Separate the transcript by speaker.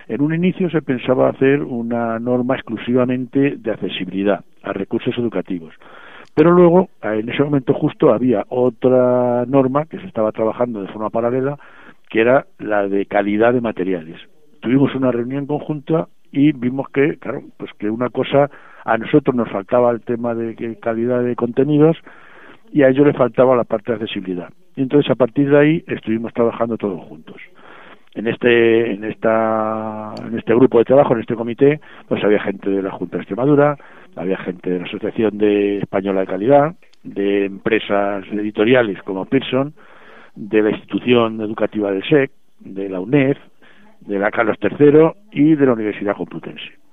Speaker 1: En un inicio se pensaba hacer una norma exclusivamente de accesibilidad a recursos educativos, pero luego, en ese momento justo, había otra norma que se estaba trabajando de forma paralela, que era la de calidad de materiales. Tuvimos una reunión conjunta y vimos que, claro, pues que una cosa, a nosotros nos faltaba el tema de calidad de contenidos y a ellos les faltaba la parte de accesibilidad. Y entonces, a partir de ahí, estuvimos trabajando todos juntos. En este grupo de trabajo, en este comité, pues había gente de la Junta de Extremadura, había gente de la Asociación Española de Calidad, de empresas editoriales como Pearson, de la institución educativa del SEC, de la UNED, de la Carlos III y de la Universidad Complutense.